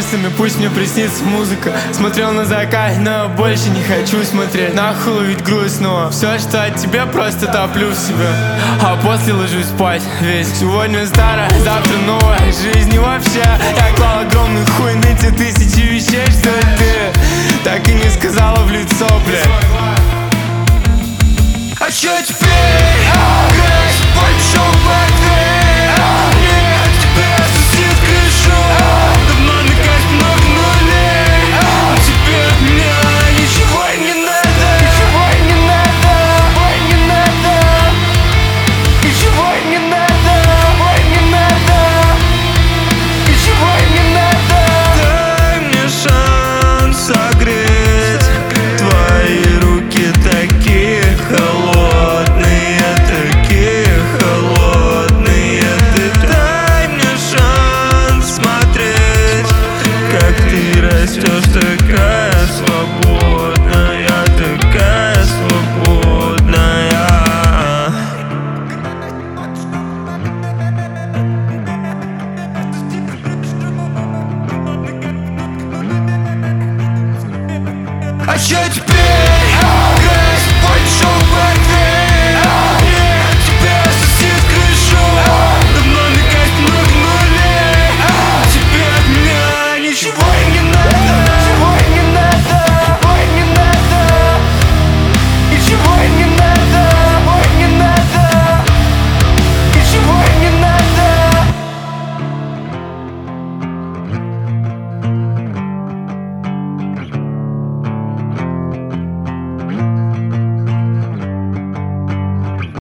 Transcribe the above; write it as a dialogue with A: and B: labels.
A: мыслями, пусть мне приснится музыка. Смотрел на закат, но больше не хочу смотреть. Нахуй ведь грустно. Все, что от тебя, просто топлю в себя. А после ложусь спать весь. Сегодня старая, завтра новая жизнь и вообще. Я клал огромный хуй на те тысячи вещей, что ты так и не сказала в лицо, блядь. А чё теперь?